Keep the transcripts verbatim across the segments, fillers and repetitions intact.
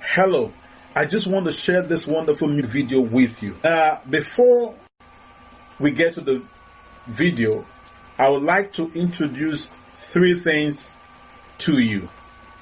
Hello, I just want to share this wonderful new video with you. Uh, before we get to the video, I would like to introduce three things to you.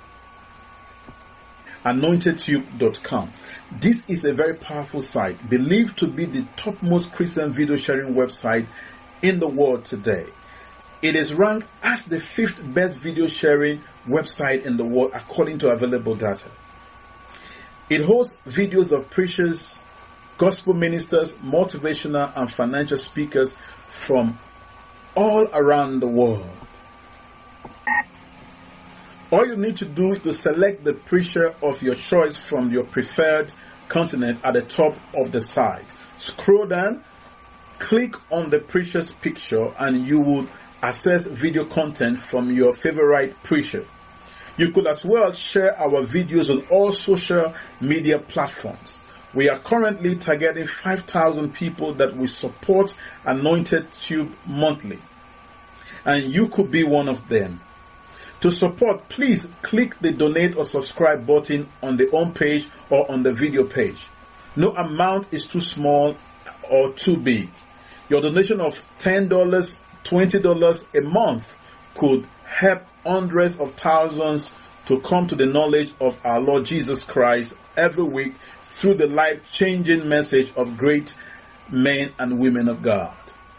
anointed tube dot com. This is a very powerful site, believed to be the topmost Christian video sharing website in the world today. It is ranked as the fifth best video sharing website in the world according to available data. It hosts videos of preachers, gospel ministers, motivational and financial speakers from all around the world. All you need to do is to select the preacher of your choice from your preferred continent at the top of the site. Scroll down, click on the preacher's picture, and you will access video content from your favorite preacher. You could as well share our videos on all social media platforms. We are currently targeting five thousand people that will support Anointed Tube monthly, and you could be one of them. To support, please click the donate or subscribe button on the home page or on the video page. No amount is too small or too big. Your donation of ten dollars, twenty dollars a month could help hundreds of thousands to come to the knowledge of our Lord Jesus Christ every week through the life-changing message of great men and women of God.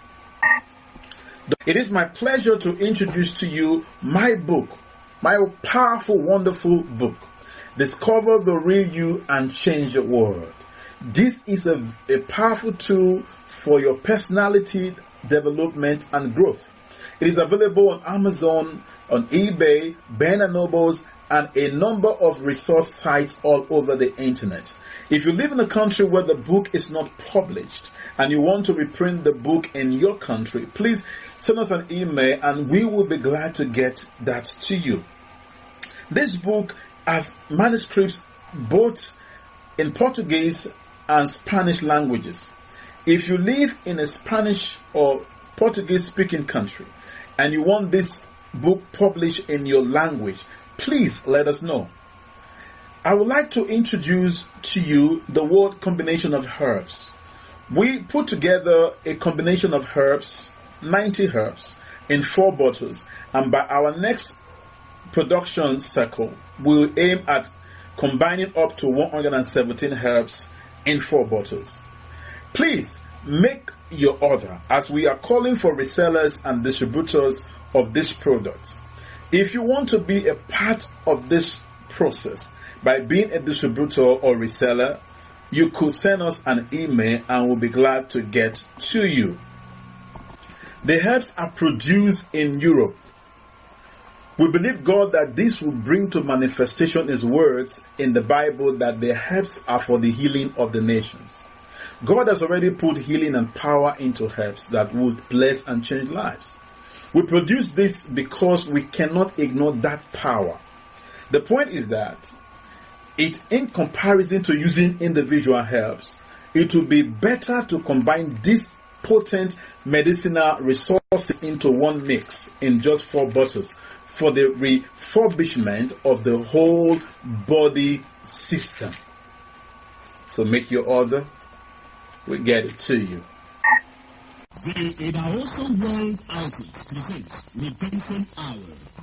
It is my pleasure to introduce to you my book, my powerful, wonderful book, Discover the Real You and Change the World. This is a, a powerful tool for your personality development and growth. It is available on Amazon, on eBay, Barnes and Nobles, and a number of resource sites all over the internet. If you live in a country where the book is not published and you want to reprint the book in your country, please send us an email and we will be glad to get that to you. This book has manuscripts both in Portuguese and Spanish languages. If you live in a Spanish or Portuguese speaking country and you want this book published in your language, please let us know. I would like to introduce to you the word combination of herbs. We put together a combination of herbs, ninety herbs, in four bottles, and by our next production cycle, we'll aim at combining up to one hundred seventeen herbs in four bottles. Please make your order, as we are calling for resellers and distributors of this product. If you want to be a part of this process by being a distributor or reseller, you could send us an email and we'll be glad to get to you. The herbs are produced in Europe. We believe God that this will bring to manifestation His words in the Bible that the herbs are for the healing of the nations. God has already put healing and power into herbs that would bless and change lives. We produce this because we cannot ignore that power. The point is that it, in comparison to using individual herbs, it would be better to combine these potent medicinal resources into one mix in just four bottles for the refurbishment of the whole body system. So make your order. We get it to you. The Idahoso World Outreach presents Redemption Hour.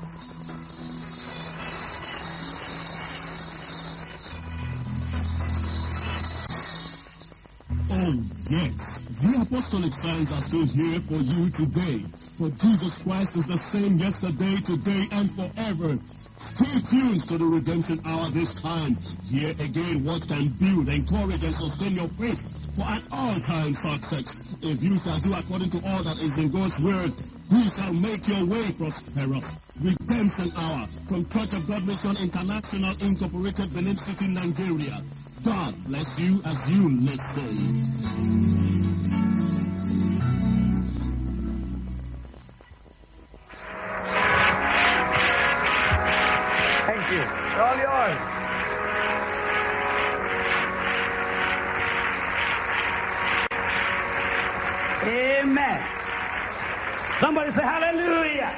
Oh yes, the apostolic signs are still here for you today. For Jesus Christ is the same yesterday, today, and forever. Stay tuned to the Redemption Hour this time. Hear again what can build, encourage, and sustain your faith for an all-time success. If you shall do according to all that is in God's word, you shall make your way prosperous. Redemption Hour from Church of God Mission International Incorporated, Benin City, Nigeria. God bless you as you listen. Thank you. It's all yours. Amen. Somebody say hallelujah.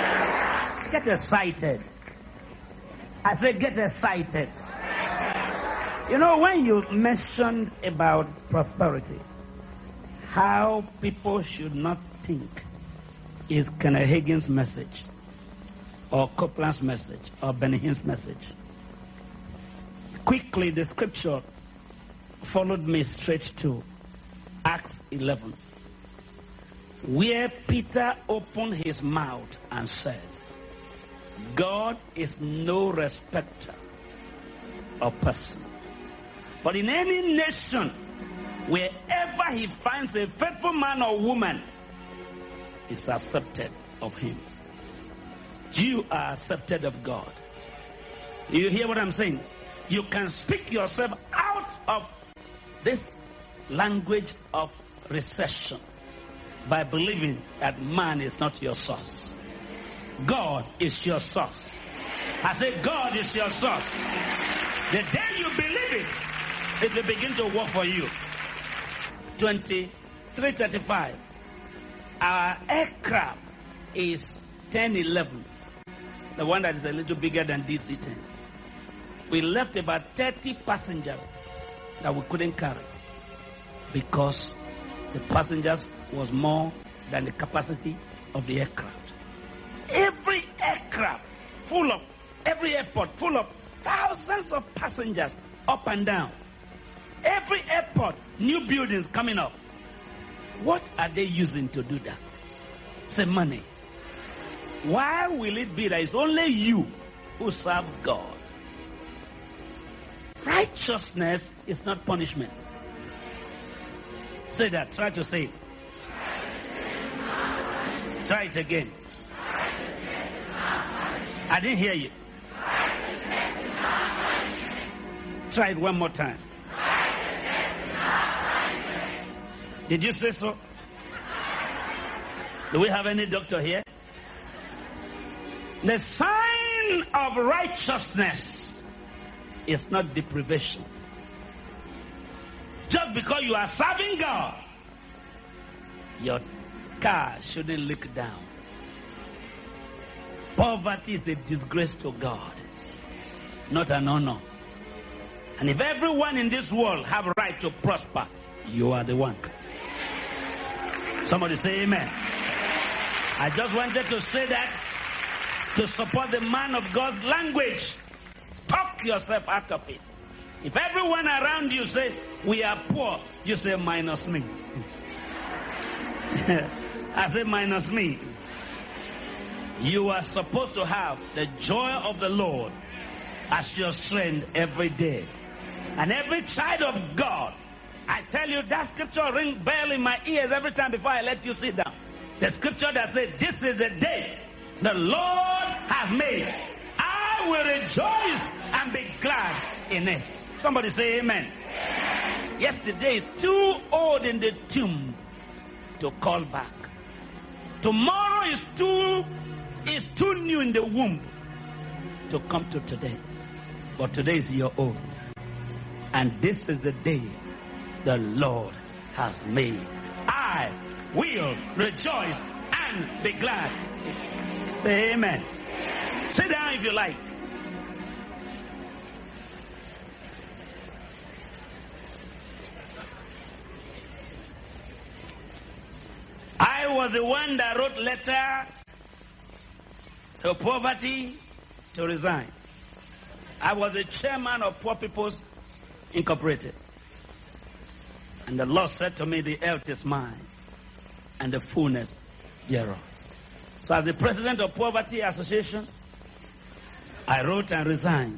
Get excited. I said get excited. You know, when you mentioned about prosperity, how people should not think is Kenneth Hagin's message, or Copeland's message, or Benny Hinn's message. Quickly, the scripture followed me straight to Acts eleven, where Peter opened his mouth and said, God is no respecter of person, but in any nation, wherever he finds a faithful man or woman, is accepted of him. You are accepted of God. You hear what I'm saying? You can speak yourself out of this language of recession by believing that man is not your source. God is your source. I say God is your source. The day you believe it, it will begin to work for you. twenty-three thirty-five. Our aircraft is ten eleven. The one that is a little bigger than D C ten. We left about thirty passengers that we couldn't carry because the passengers was more than the capacity of the aircraft. Every aircraft full of, every airport full of thousands of passengers up and down. Every airport, new buildings coming up. What are they using to do that? Say money. Why will it be that it's only you who serve God? Righteousness is not punishment. Say that. Try to say it. Try it again. I didn't hear you. Try it one more time. Did you say so? Do we have any doctor here? The sign of righteousness is not deprivation. Just because you are serving God, your car shouldn't look down. Poverty is a disgrace to God, not an honor. And if everyone in this world have a right to prosper, you are the one. Somebody say amen. I just wanted to say that to support the man of God's language. Talk yourself out of it. If everyone around you say, we are poor, you say, minus me. I say, minus me. You are supposed to have the joy of the Lord as your strength every day. And every child of God, I tell you, that scripture rings bell in my ears every time before I let you sit down. The scripture that says, this is the day the Lord has made. I will rejoice and be glad in it. Somebody say amen. Amen. Yesterday is too old in the tomb to call back. Tomorrow is too is too new in the womb to come to today. But today is your own. And this is the day the Lord has made. I will rejoice and be glad. Say amen. Sit down if you like. I was the one that wrote letter to poverty to resign. I was the chairman of Poor People's Incorporated. And the Lord said to me, the earth is mine and the fullness thereof. So as the president of Poverty Association, I wrote and resigned.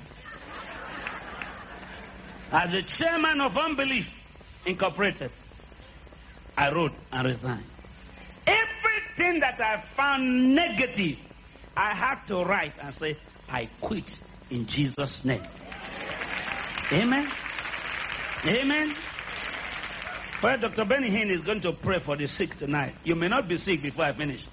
As the chairman of Unbelief Incorporated, I wrote and resigned. Everything that I found negative, I had to write and say, I quit in Jesus' name. Amen. Amen. Well, Doctor Benny Hinn is going to pray for the sick tonight. You may not be sick before I finish.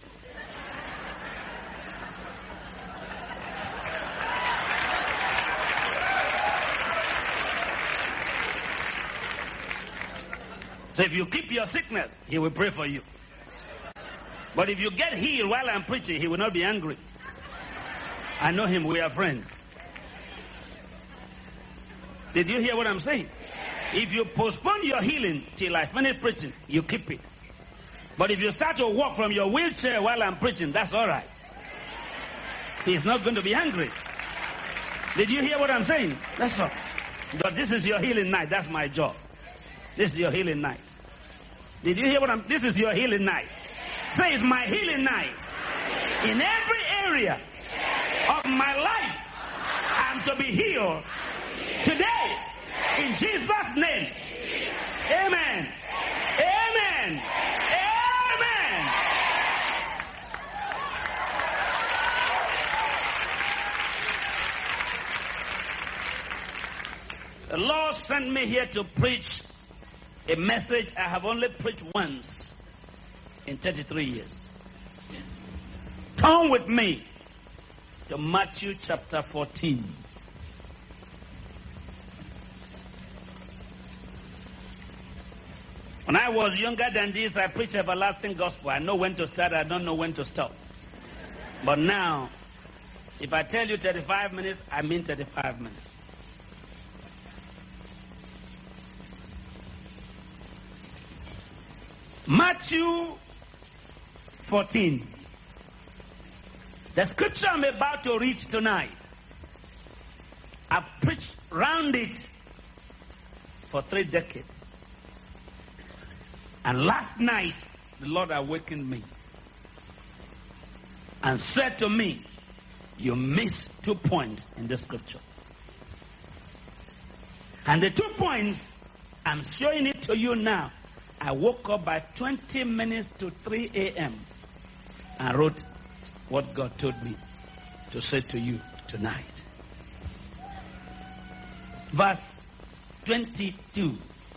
So if you keep your sickness, he will pray for you. But if you get healed while I'm preaching, he will not be angry. I know him. We are friends. Did you hear what I'm saying? If you postpone your healing till I finish preaching, you keep it. But if you start to walk from your wheelchair while I'm preaching, that's all right. He's not going to be angry. Did you hear what I'm saying? That's all. But this is your healing night. That's my job. This is your healing night. Did you hear what I'm... This is your healing night. Say, it's my healing night. In every area of my life, I'm to be healed. Today, in Jesus' name. Amen. Amen. Amen. The Lord sent me here to preach a message I have only preached once in thirty-three years. Turn with me to Matthew chapter fourteen. When I was younger than this, I preached everlasting gospel. I know when to start, I don't know when to stop. But now, if I tell you thirty-five minutes, I mean thirty-five minutes. Matthew fourteen. The scripture I'm about to read tonight, I've preached round it for three decades. And last night, the Lord awakened me and said to me, you missed two points in the scripture. And the two points, I'm showing it to you now. I woke up by twenty minutes to three a.m. and wrote what God told me to say to you tonight. Verse twenty-two.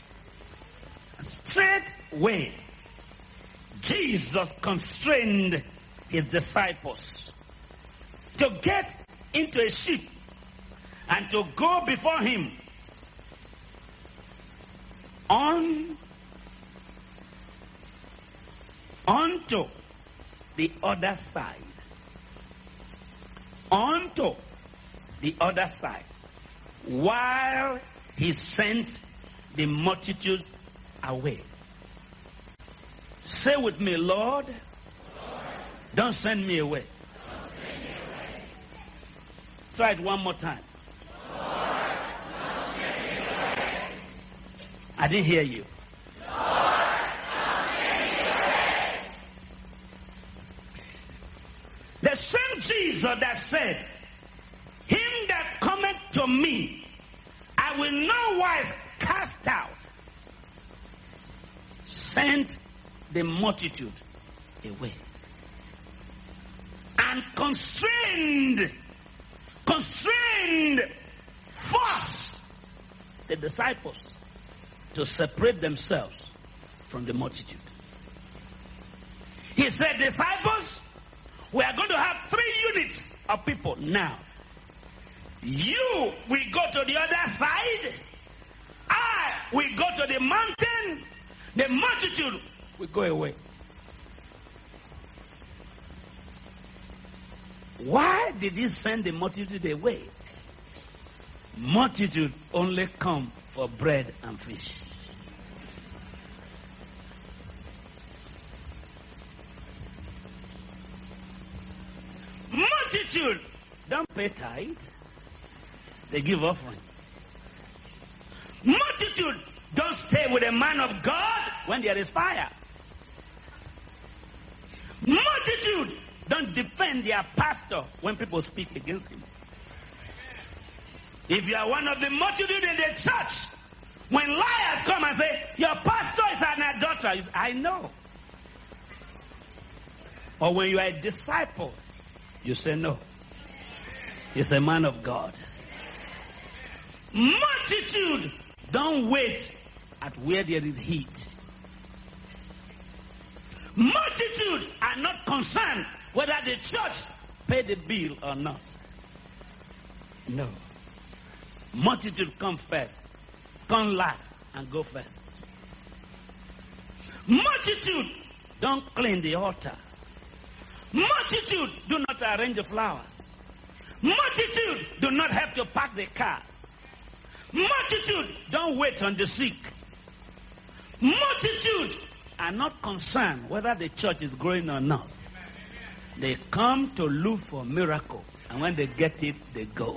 Straightway, Jesus constrained his disciples to get into a ship and to go before him on onto the other side. Onto the other side. While he sent the multitude away. Say with me, Lord, Lord. Don't send me away. Don't send me away. Try it one more time. Lord, don't send me away. I didn't hear you. Lord, don't send me away. The same Jesus that said, him that cometh to me, I will no wise cast out, sent the multitude away and constrained, constrained, forced the disciples to separate themselves from the multitude. He said, disciples, we are going to have three units of people now. You will go to the other side. I will go to the mountain. The multitude will go away. Why did he send the multitude away? Multitude only come for bread and fish. Multitude don't pay tithe. They give offering. Multitude don't stay with a man of God when there is fire. Multitude don't defend their pastor when people speak against him. If you are one of the multitude in the church, when liars come and say, your pastor is an adulterer, I know. Or when you are a disciple, you say no. He's a man of God. Multitude don't wait at where there is heat. Multitude are not concerned whether the church pay the bill or not. No. Multitude come first, come last, and go first. Multitude don't clean the altar. Multitude do not arrange the flowers. Multitude do not have to pack the car. Multitude Multitude don't wait on the sick. Multitude are not concerned whether the church is growing or not. They come to look for miracle, and when they get it, they go.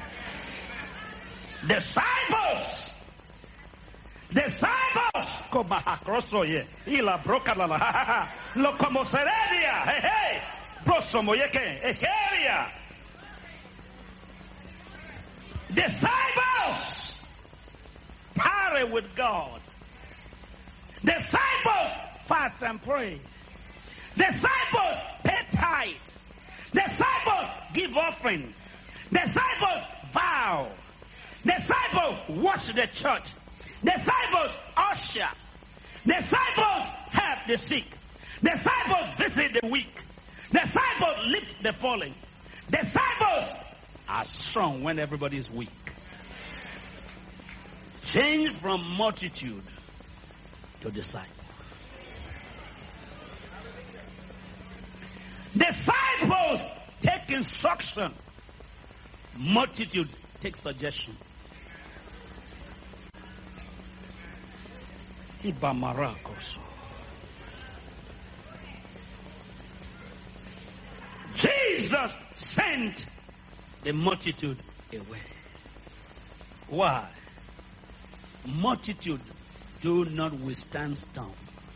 Disciples, disciples, come across here. Ila broka la la, lo como seredia, hey hey, prosomo yeke, ekeria. Disciples tarry with God. Disciples fast and pray. Disciples pay tithe. Disciples give offering. Disciples vow. Disciples wash the church. Disciples usher. Disciples help the sick. Disciples visit the weak. Disciples lift the fallen. Disciples are strong when everybody is weak. Change from multitude to disciple. Disciples take instruction. Multitude take suggestion. Jesus sent the multitude away. Why? Multitude do not withstand storm.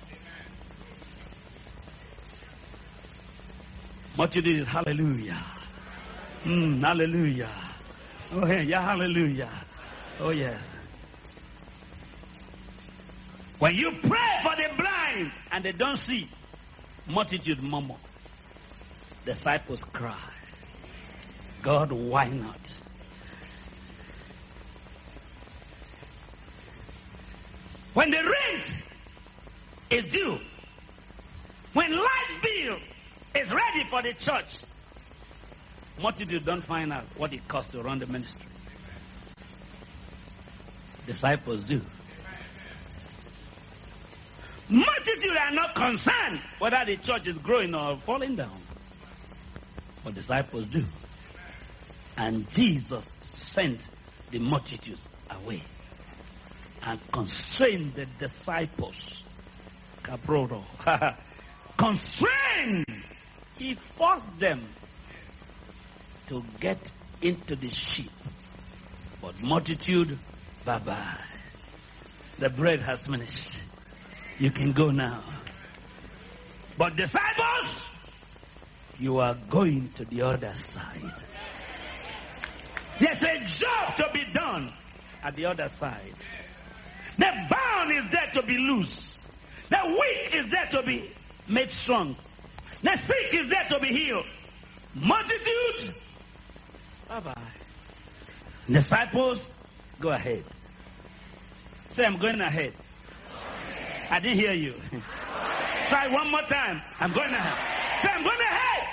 Multitude is hallelujah. Mm, hallelujah. Oh yeah, yeah, hallelujah. Oh yes. When you pray for the blind and they don't see, multitude murmur. Disciples cry. God, why not? When the rent is due, when light bill is ready for the church, multitude don't find out what it costs to run the ministry. Disciples do. Multitude are not concerned whether the church is growing or falling down. But disciples do. And Jesus sent the multitude away and constrained the disciples. Cabrodo. Constrained. He forced them to get into the ship. But multitude, bye-bye. The bread has finished. You can go now. But disciples, you are going to the other side. There's a job to be done at the other side. The bound is there to be loose. The weak is there to be made strong. The sick is there to be healed. Multitude, bye-bye. Disciples, go ahead. Say, I'm going ahead. I didn't hear you. Try one more time. I'm going ahead. Say, I'm going ahead.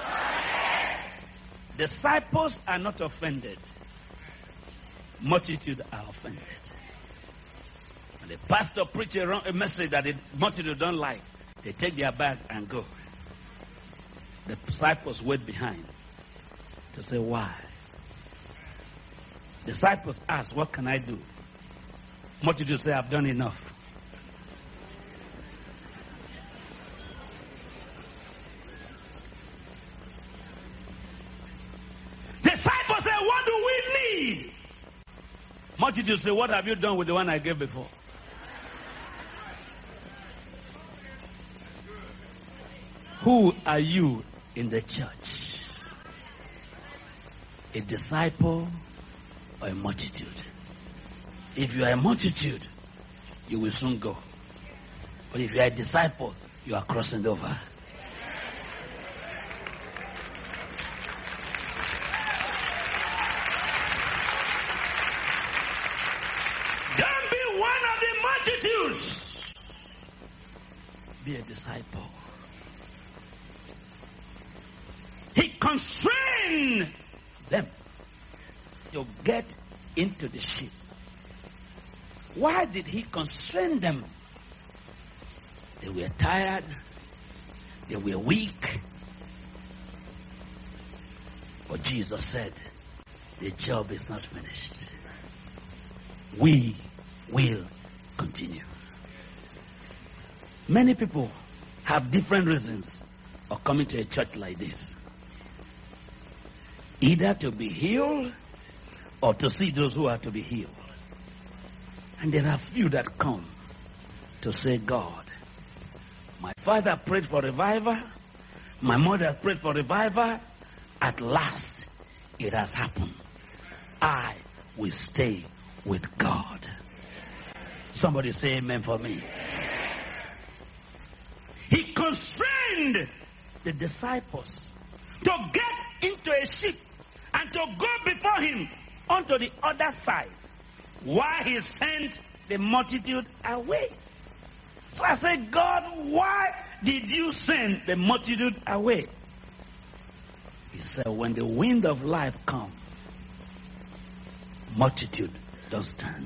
Disciples are not offended. Multitude are offended. When the pastor preaches a message that the multitude don't like, they take their bag and go. The disciples wait behind to say, why? Disciples ask, what can I do? Multitude say, I've done enough. Disciples say, what do we need? Multitude say, what have you done with the one I gave before? Who are you in the church? A disciple or a multitude? If you are a multitude, you will soon go. But if you are a disciple, you are crossing over. Don't be one of the multitudes. Be a disciple. He constrained them to get into the ship. Why did he constrain them? They were tired. They were weak. But Jesus said, the job is not finished. we will continue. Many people have different reasons of coming to a church like this. Either to be healed or to see those who are to be healed. And there are few that come to say, God, my father prayed for revival, my mother prayed for revival, at last it has happened. I will stay with God. Somebody say amen for me. He constrained the disciples to get into a ship and to go before him onto the other side while he sent the multitude away. So I said, God, why did you send the multitude away? He said, when the wind of life comes, multitude does stand.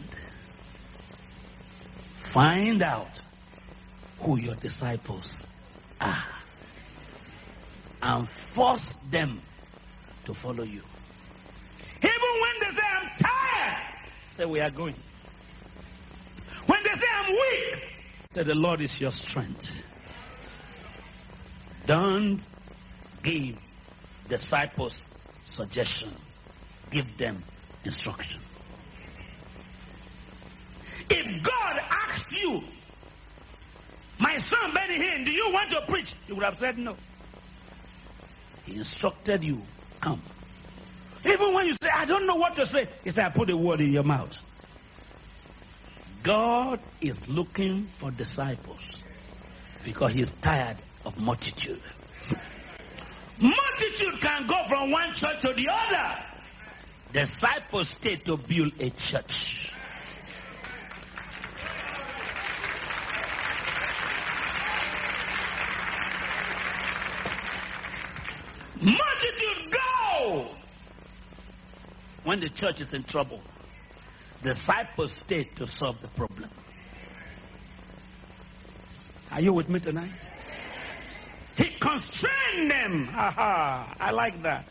Find out who your disciples are and force them to follow you. Even when they say, I'm tired, say, we are going. When they say, I'm weak, say, the Lord is your strength. Don't give disciples suggestions. Give them instruction. If God asked you, my son Benny Hinn, do you want to preach? You would have said no. He instructed you, come. Even when you say, I don't know what to say, he said, I put a word in your mouth. God is looking for disciples because he's tired of multitude. Multitude can go from one church to the other. Disciples stay to build a church. Multitude go when the church is in trouble. Disciples stay to solve the problem. Are you with me tonight? He constrained them. Aha, I like that.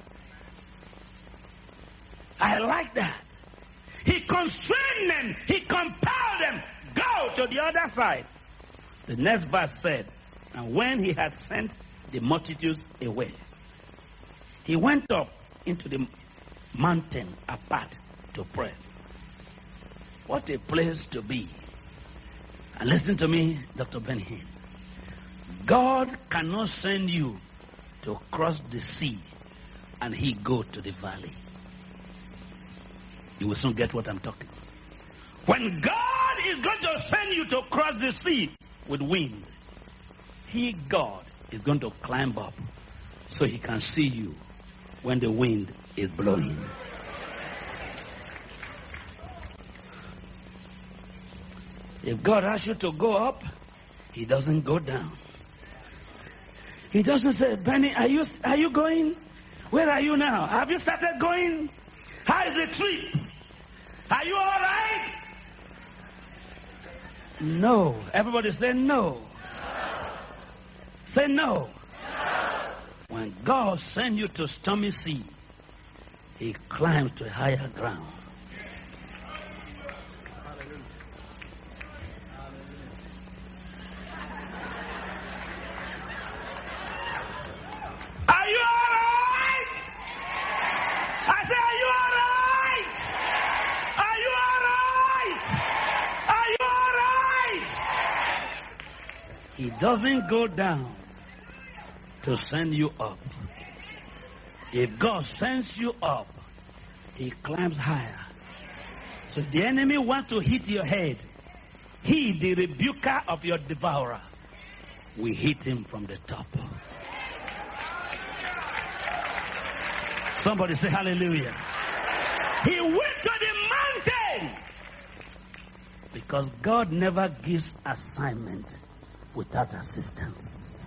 I like that. He constrained them. He compelled them. Go to the other side. The next verse said, and when he had sent the multitudes away, he went up into the mountain apart to pray. What a place to be. And listen to me, Doctor Benny Hinn. God cannot send you to cross the sea and he go to the valley. You will soon get what I'm talking about. When God is going to send you to cross the sea with wind, he, God, is going to climb up so he can see you when the wind is blowing. If God asks you to go up, he doesn't go down. He doesn't say, Benny, are you are you going? Where are you now? Have you started going? How is the trip? Are you all right? No. Everybody say no. No. Say no. No. When God sends you to stormy sea, he climbs to a higher ground. Are you all right? I said, are you all right? Are you all right? Are you all right? He doesn't go down to send you up. If God sends you up, he climbs higher. So the enemy wants to hit your head. He, the rebuker of your devourer, will hit him from the top. Somebody say hallelujah. He went to the mountain because God never gives assignment without assistance.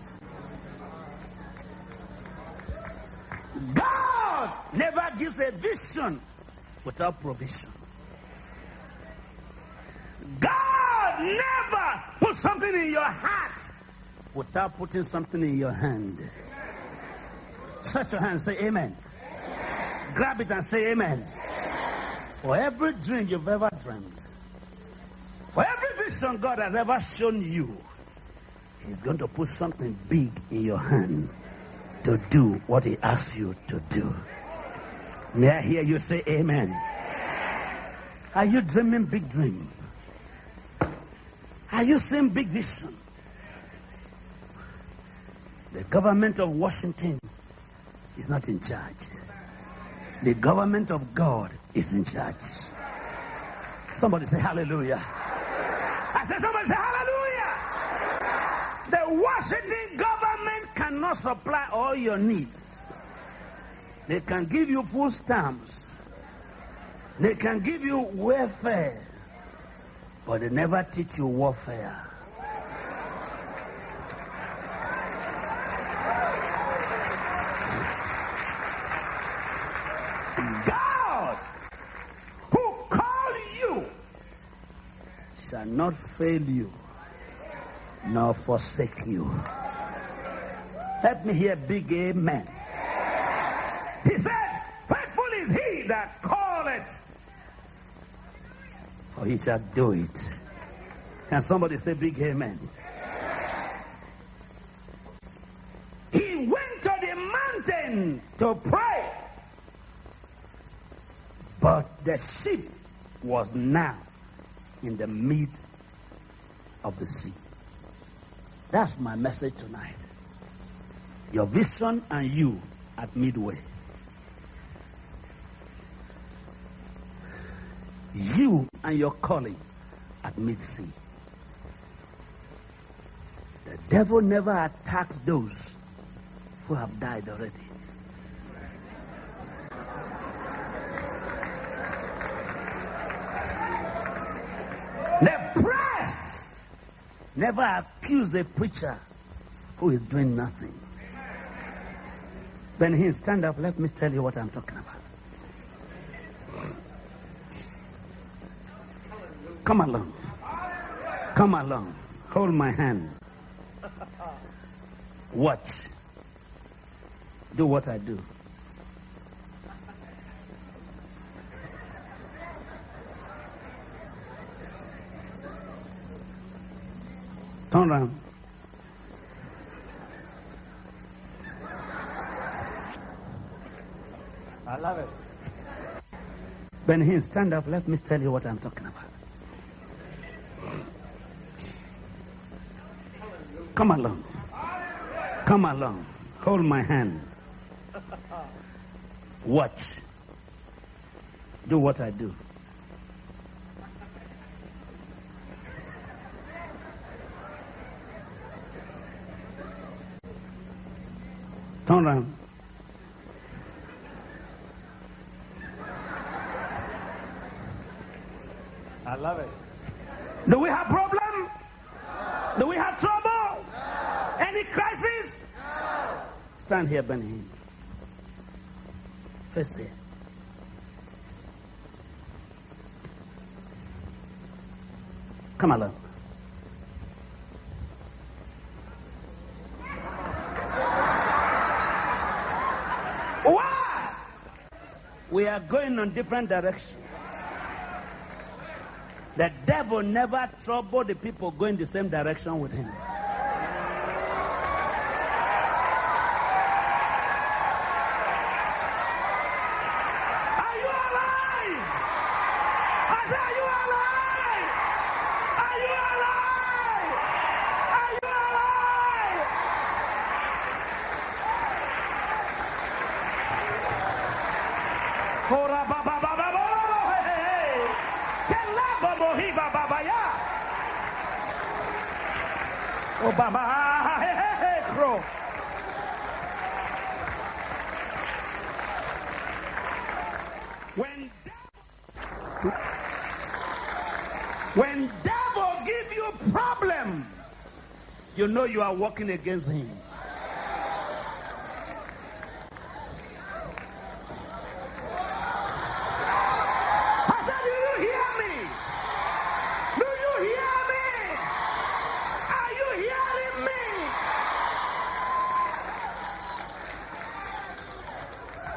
God never gives a vision without provision. God never puts something in your heart without putting something in your hand. Touch your hand and say amen. Grab it and say amen. For every dream you've ever dreamed, For every vision God has ever shown you, He's going to put something big in your hand to do what He asks you to do. May I hear you say amen? Are you dreaming big dreams? Are you seeing big vision? The government of Washington is not in charge. The government of God is in charge. Somebody say hallelujah. I said somebody say hallelujah. The Washington government cannot supply all your needs. They can give you food stamps. They can give you welfare. But they never teach you warfare. God, who called you, shall not fail you, nor forsake you. Let me hear big amen. He said, faithful is he that calleth, for he shall do it. Can somebody say big amen? He went to the mountain to pray, but the ship was now in the mid of the sea. That's my message tonight. Your vision and you at midway. You and your calling at mid-sea. The devil never attacks those who have died already. The press never accuse a preacher who is doing nothing. When he stand up, let me tell you what I'm talking about. Come along. Come along. Hold my hand. Watch. Do what I do. Turn around. I love it. When he stand up, let me tell you what I'm talking about. Come along. Come along. Hold my hand. Watch. Do what I do. Turn around. I love it. Do we have problem? No. Do we have trouble? No. Any crisis? No. Stand here, Benny. First here. Come along. Why? We are going on different directions. The devil never troubled the people going the same direction with him. Are you alive? I said, are you alive? Are you alive? Are you alive? Hora ba ba ba ba ba. Oh, Baba, hey, hey, hey, crow. When devil, when devil give you a problem, you know you are working against him.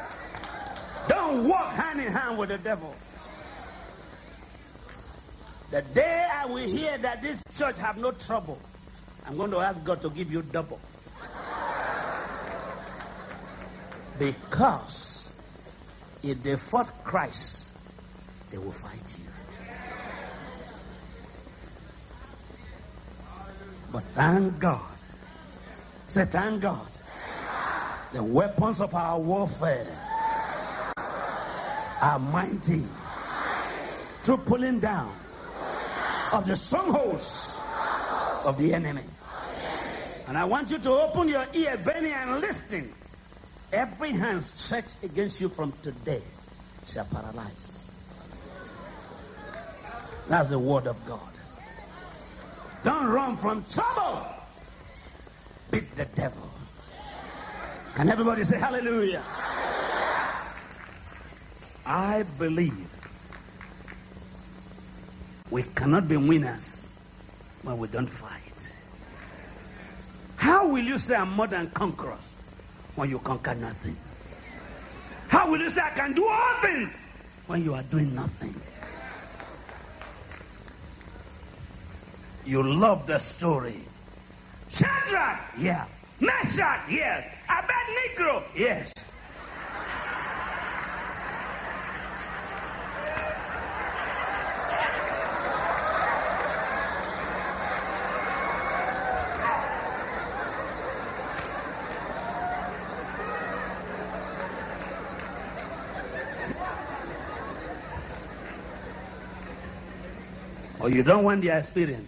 With the devil. The day I will hear that this church have no trouble, I'm going to ask God to give you double. Because if they fought Christ, they will fight you. But thank God. Say, thank God. The weapons of our warfare are mighty through pulling down of the strongholds of the enemy. And I want you to open your ear, Benny, and listen. Every hand stretched against you from today shall paralyze. That's the word of God. Don't run from trouble. Beat the devil. Can everybody say hallelujah? I believe we cannot be winners when we don't fight. How will you say I'm more than conquerors when you conquer nothing? How will you say I can do all things when you are doing nothing? You love the story. Shadrach, yeah. Meshach, yes. Abednego, yes. Or you don't want the experience.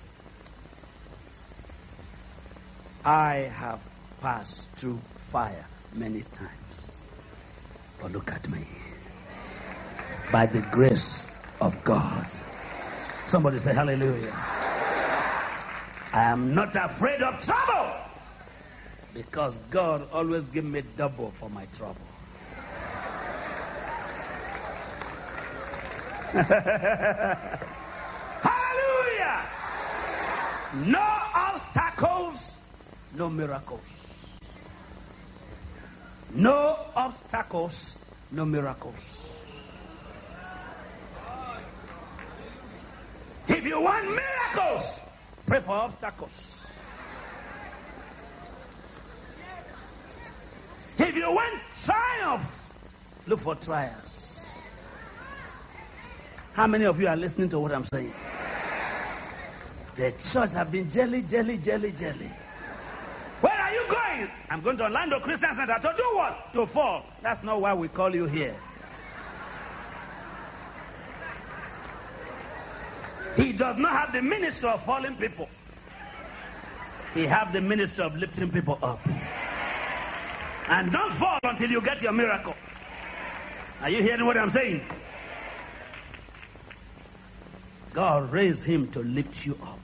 I have passed through fire many times. But look at me. By the grace of God. Somebody say hallelujah. I am not afraid of trouble. Because God always gives me double for my trouble. Hallelujah. No obstacles. No miracles. No obstacles, no miracles. If you want miracles, pray for obstacles. If you want triumph, look for trials. How many of you are listening to what I'm saying? The church have been jelly, jelly, jelly, jelly. Where are you going? I'm going to Orlando Christian Center. To do what? To fall. That's not why we call you here. He does not have the ministry of falling people. He has the ministry of lifting people up. And don't fall until you get your miracle. Are you hearing what I'm saying? God raised him to lift you up.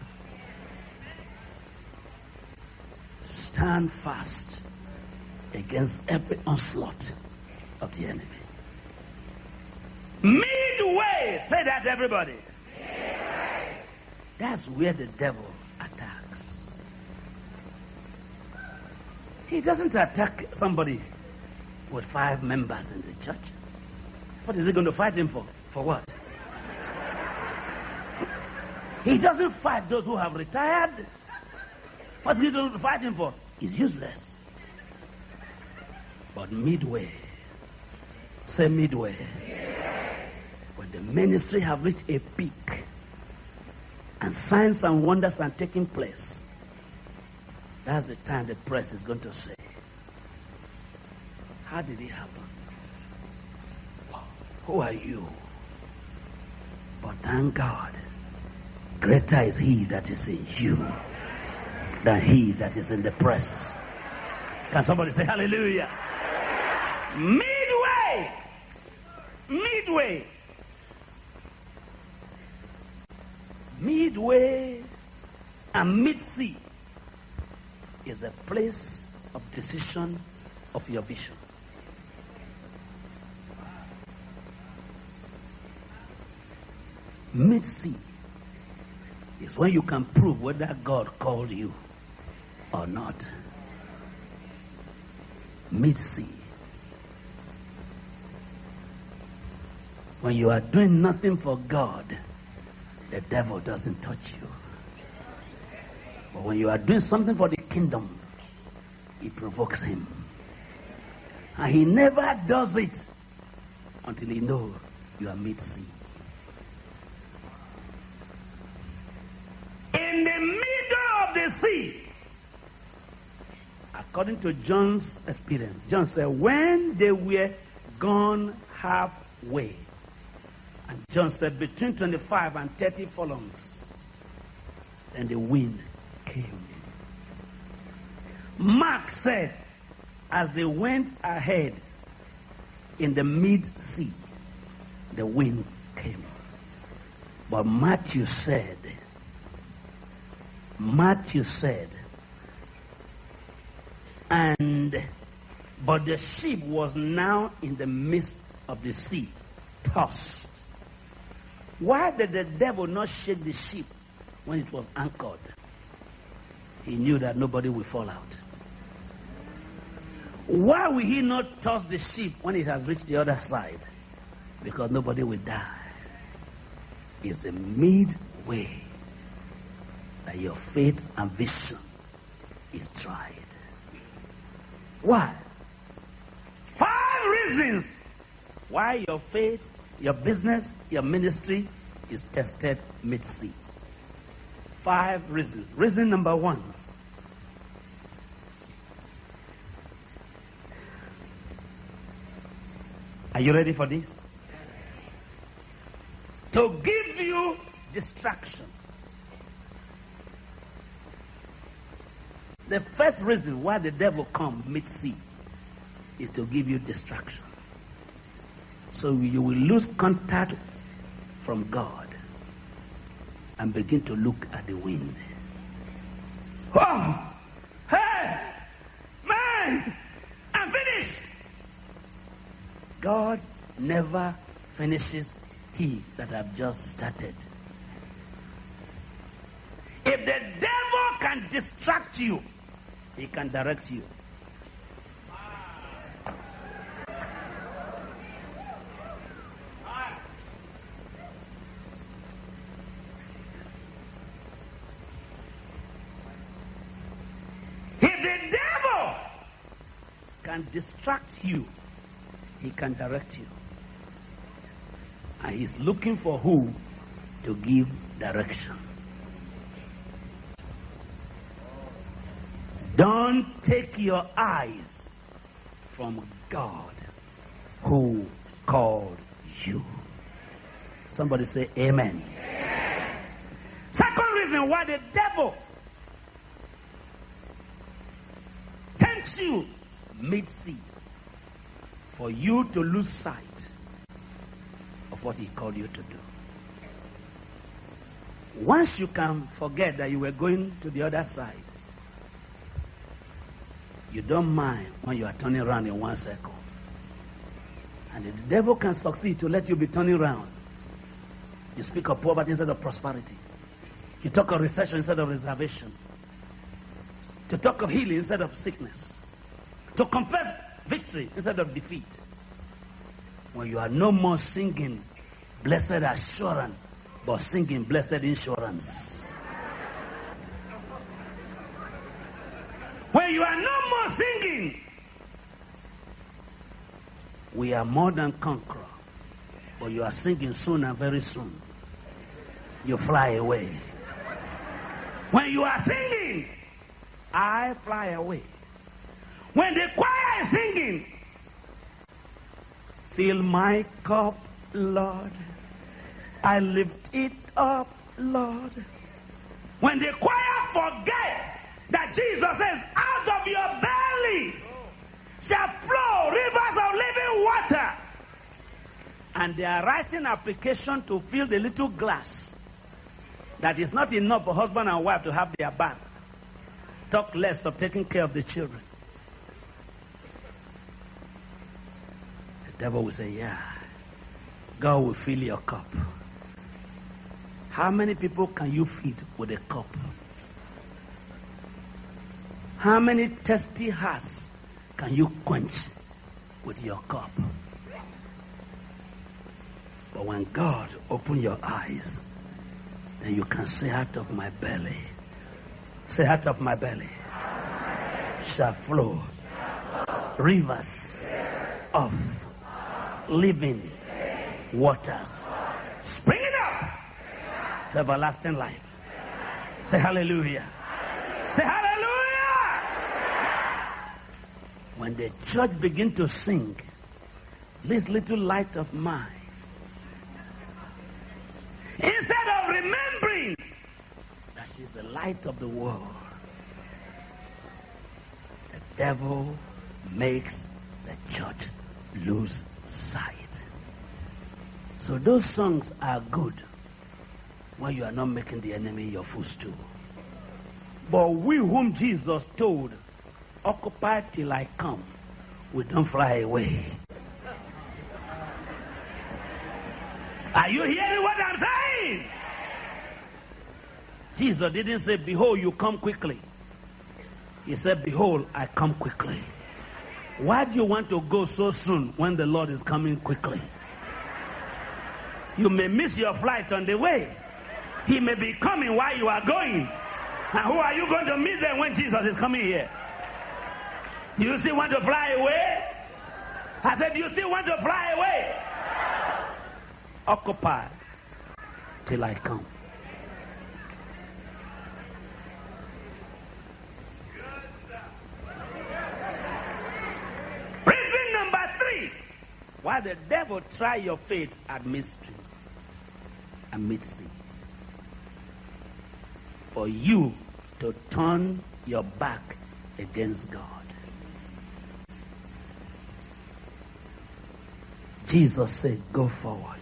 Stand fast against every onslaught of the enemy. Midway, say that everybody. Midway. That's where the devil attacks. He doesn't attack somebody with five members in the church. What is he going to fight him for? For what? He doesn't fight those who have retired. What is he going to fight him for? Is useless. But midway, say midway, midway, when the ministry have reached a peak and signs and wonders are taking place, that's the time the press is going to say, how did it happen? Who are you? But thank God, greater is he that is in you than he that is in the press. Can somebody say hallelujah? Midway. Midway. Midway and mid-sea is a place of decision of your vision. Mid-sea is when you can prove whether God called you or not. Mid-sea. When you are doing nothing for God, the devil doesn't touch you. But when you are doing something for the kingdom, it provokes him. And he never does it until he knows you are mid-sea. In the middle of the sea, according to John's experience, John said, when they were gone halfway, and John said between twenty-five and thirty furlongs, then the wind came. Mark said, as they went ahead in the mid-sea, the wind came. But Matthew said, Matthew said, and but the ship was now in the midst of the sea, tossed. Why did the devil not shake the ship when it was anchored? He knew that nobody will fall out. Why will he not toss the ship when it has reached the other side? Because nobody will die. It's the midway that your faith and vision is tried. Why? Five reasons why your faith, your business, your ministry is tested mid-sea. Five reasons. Reason number one. Are you ready for this? To give you distraction. The first reason why the devil comes mid-sea is to give you distraction. So you will lose contact from God and begin to look at the wind. Oh! Hey! Man! I'm finished! God never finishes he that have just started. If the devil can distract you, he can direct you. If the devil can distract you, he can direct you. And he's looking for who to give direction. Don't take your eyes from God who called you. Somebody say amen. Amen. Second reason why the devil tempts you mid-sea, for you to lose sight of what he called you to do. Once you can forget that you were going to the other side, you don't mind when you are turning around in one circle. And if the devil can succeed to let you be turning around, you speak of poverty instead of prosperity. You talk of recession instead of reservation. To talk of healing instead of sickness. To confess victory instead of defeat. When you are no more singing blessed assurance, but singing blessed insurance. When you are no more singing, we are more than conqueror, but you are singing soon and very soon you fly away. When you are singing, I fly away. When the choir is singing, fill my cup, Lord, I lift it up, Lord. When the choir forget that Jesus says, out of your belly shall flow rivers of living water, and they are writing application to fill the little glass that is not enough for husband and wife to have their bath, talk less of taking care of the children. The devil will say, yeah, God will fill your cup. How many people can you feed with a cup? How many thirsty hearts can you quench with your cup? But when God opens your eyes, Then you can say, out of my belly. Say, out of my belly shall flow rivers of living waters, springing up to everlasting life. Say hallelujah. Say hallelujah. When the church begin to sing, this little light of mine, instead of remembering that she's the light of the world, the devil makes the church lose sight. So those songs are good when you are not making the enemy your footstool. But we whom Jesus told, occupy till I come, we don't fly away. Are you hearing what I'm saying? Jesus didn't say, behold, you come quickly. He said, behold, I come quickly. Why do you want to go so soon when the Lord is coming quickly? You may miss your flight on the way. He may be coming while you are going. And who are you going to meet then when Jesus is coming here? Do you still want to fly away? I said, do you still want to fly away? Occupy till I come. Reason number three, why the devil try your faith at mystery and mid-sea. For you to turn your back against God. Jesus said, go forward.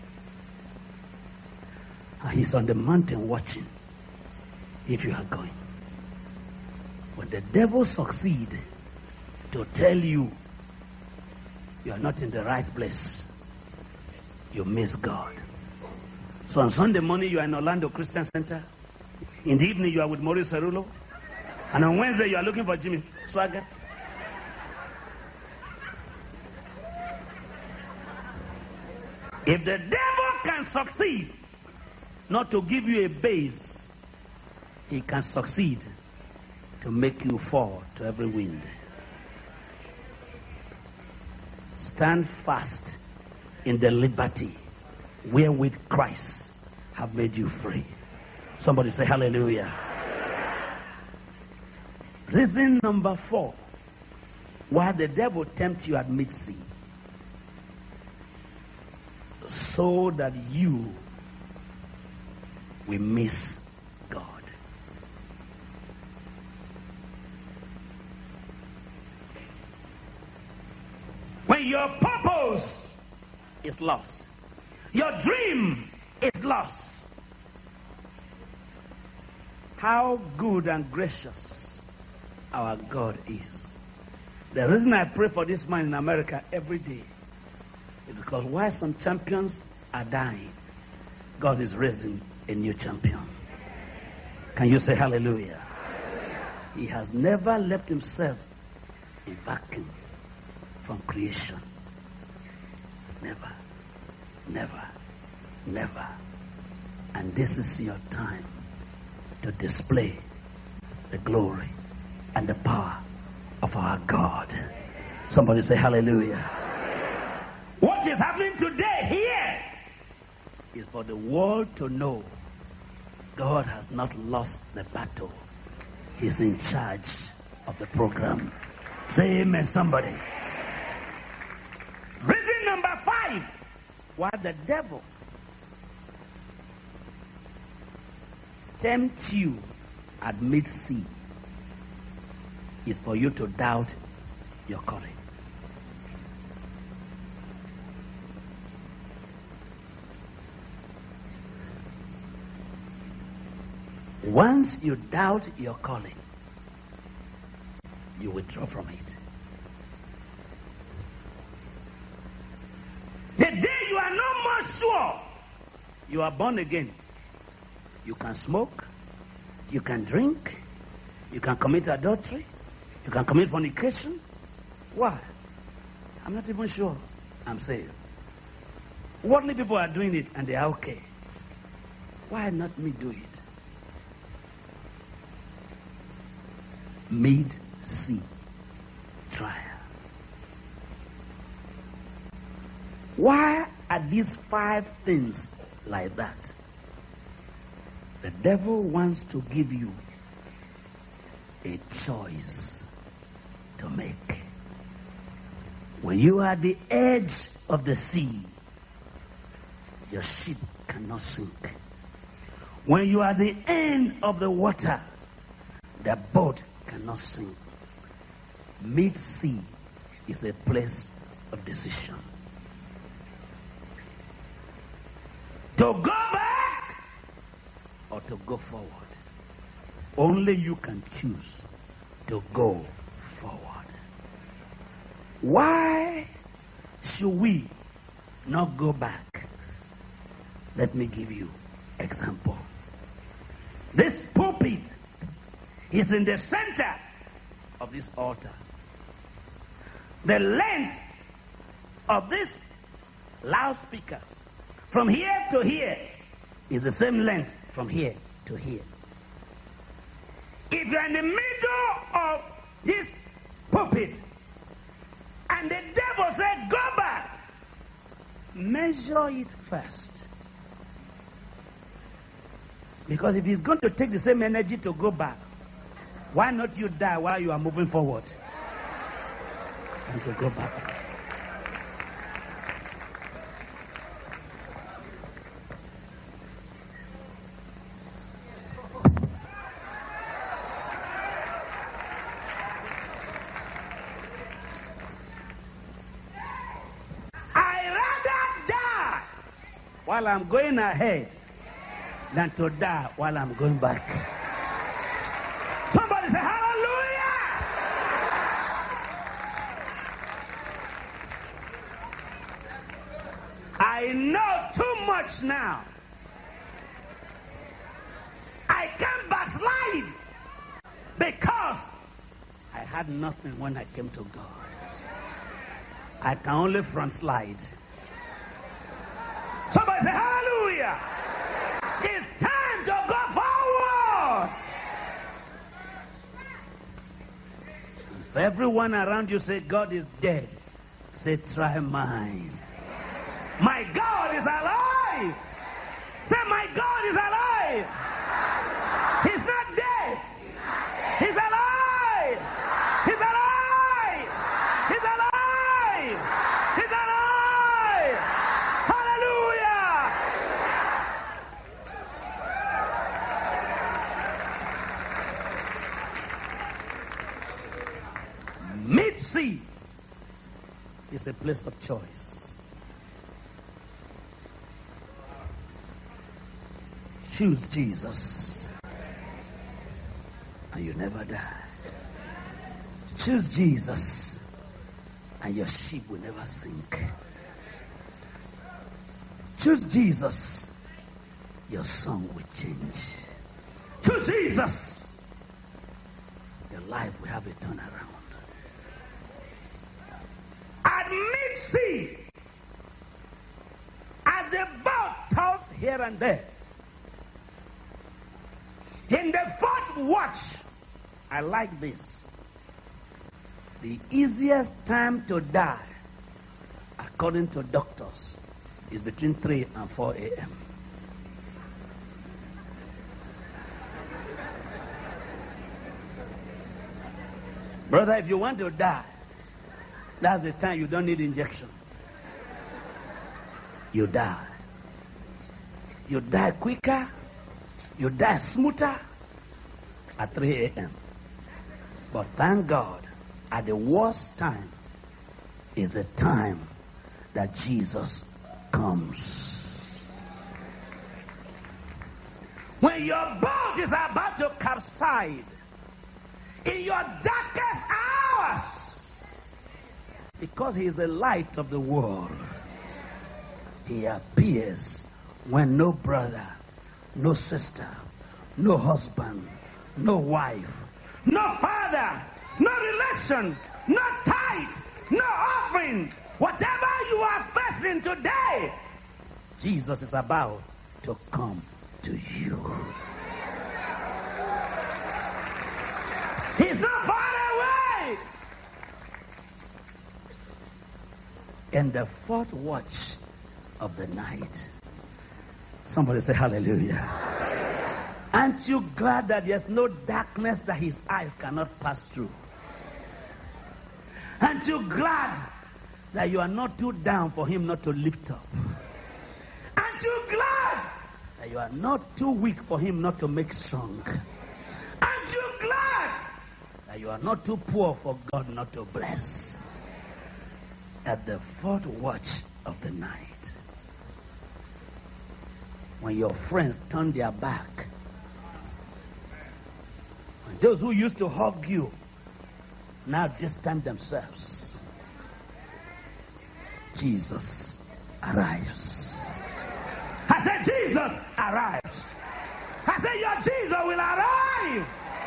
And he's on the mountain watching if you are going. When the devil succeeds to tell you you are not in the right place, you miss God. So on Sunday morning you are in Orlando Christian Center. In the evening you are with Maurice Cerulo. And on Wednesday you are looking for Jimmy Swaggart. If the devil can succeed not to give you a base, he can succeed to make you fall to every wind. Stand fast in the liberty wherewith Christ have made you free. Somebody say hallelujah. Reason number four, why the devil tempts you at mid-sea, so that you will miss God. When your purpose is lost, your dream is lost, how good and gracious our God is. The reason I pray for this man in America every day is because while some champions are dying, God is raising a new champion. Can you say hallelujah? He has never left himself a vacuum from creation. Never, never, never. And this is your time to display the glory and the power of our God. Somebody say hallelujah. What is happening today here is for the world to know God has not lost the battle. He's in charge of the program. Say amen, somebody. Reason number five, why the devil tempts you at mid-sea is for you to doubt your calling. Once you doubt your calling, you withdraw from it. The day you are no more sure you are born again, you can smoke, you can drink, you can commit adultery, you can commit fornication. Why? I'm not even sure I'm saved. Worldly people are doing it and they are okay. Why not me do it? Mid-sea trial. Why are these five things like that? The devil wants to give you a choice to make. When you are at the edge of the sea, your ship cannot sink. When you are at the end of the water, the boat cannot sink. Mid-sea is a place of decision. To go back or to go forward. Only you can choose to go forward. Why should we not go back? Let me give you example. This pulpit is in the center of this altar. The length of this loudspeaker from here to here is the same length from here to here. If you're in the middle of this pulpit and the devil said, go back, measure it first. Because if he's going to take the same energy to go back, why not you die while you are moving forward? And to go back. While I'm going ahead than to die while I'm going back. Somebody say hallelujah! I know too much now. I can't backslide because I had nothing when I came to God. I can only front slide. Somebody say hallelujah. It's time to go forward. If everyone around you say God is dead, say try mine. My God is alive. Say my God is alive. He's not dead. He's alive. He's alive. He's alive. He's alive. Hallelujah. Mid-sea is a place of choice. Choose Jesus and you never die. Choose Jesus and your ship will never sink. Choose Jesus, your song will change. Choose Jesus, your life will have a turnaround. At mid-sea, as the boat tossed here and there, in the fourth watch, I like this. The easiest time to die, according to doctors, is between three and four a.m. Brother, if you want to die, that's the time you don't need injection. You die. You die quicker. You die smoother at three a.m. But thank God, at the worst time is the time that Jesus comes. When your boat is about to capsize, in your darkest hours, because he is the light of the world, he appears when no brother, no sister, no husband, no wife, no father, no relation, no tithe, no offering, whatever you are facing today, Jesus is about to come to you. He's not far away. In the fourth watch of the night. Somebody say hallelujah. Aren't you glad that there's no darkness that his eyes cannot pass through? Aren't you glad that you are not too down for him not to lift up? Aren't you glad that you are not too weak for him not to make strong? Aren't you glad that you are not too poor for God not to bless? At the fourth watch of the night, when your friends turn their back, when those who used to hug you now distance themselves, Jesus arrives. I said Jesus arrives. I said your Jesus will arrive.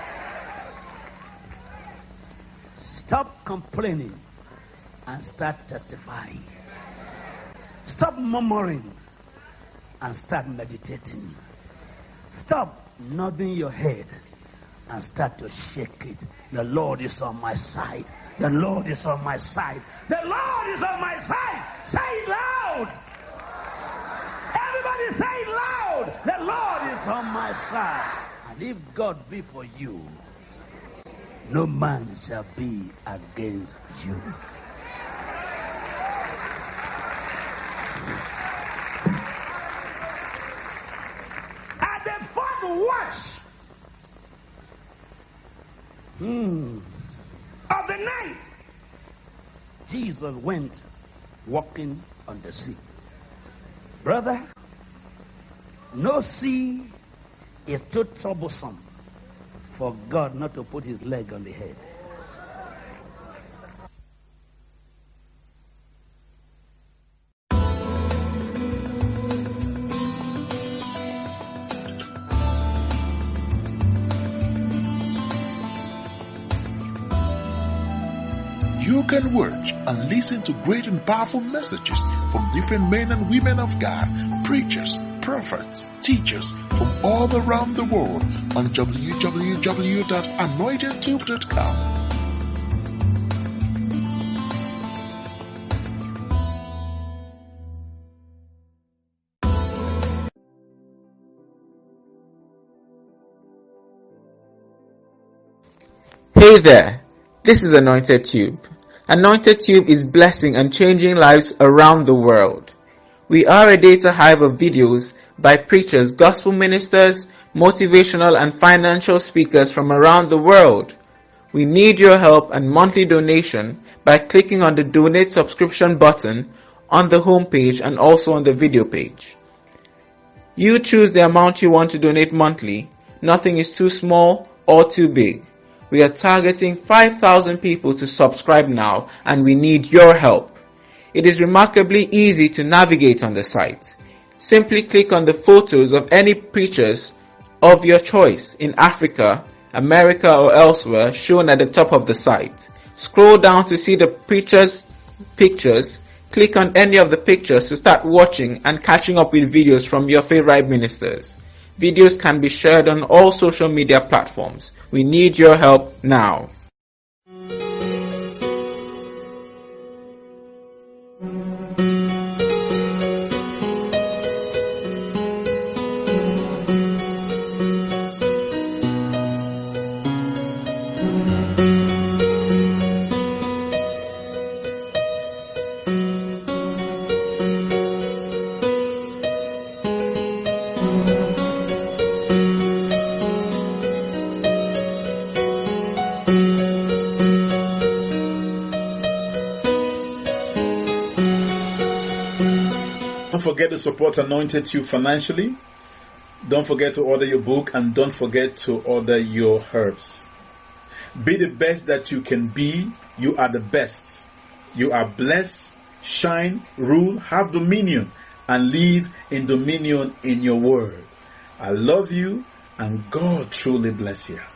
Stop complaining and start testifying. Stop murmuring and start meditating. Stop nodding your head and start to shake it. The Lord is on my side. The Lord is on my side. The Lord is on my side. Say it loud. Everybody say it loud. The Lord is on my side. And if God be for you, no man shall be against you. At the fourth watch hmm, of the night, Jesus went walking on the sea. Brother, no sea is too troublesome for God not to put his leg on the head. You can watch and listen to great and powerful messages from different men and women of God, preachers, prophets, teachers from all around the world on w w w dot anointed tube dot com. Hey there, this is Anointed Tube. Anointed Tube is blessing and changing lives around the world. We are a data hive of videos by preachers, gospel ministers, motivational and financial speakers from around the world. We need your help and monthly donation by clicking on the donate subscription button on the homepage and also on the video page. You choose the amount you want to donate monthly. Nothing is too small or too big. We are targeting five thousand people to subscribe now, and we need your help. It is remarkably easy to navigate on the site. Simply click on the photos of any preachers of your choice in Africa, America or elsewhere shown at the top of the site. Scroll down to see the preachers' pictures. Click on any of the pictures to start watching and catching up with videos from your favorite ministers. Videos can be shared on all social media platforms. We need your help now. Don't forget to support Anointed Tube financially. Don't forget to order your book, and don't forget to order your herbs. Be the best that you can be. You are the best. You are blessed. Shine, rule, have dominion, and live in dominion in your word. I love you, and God truly bless you.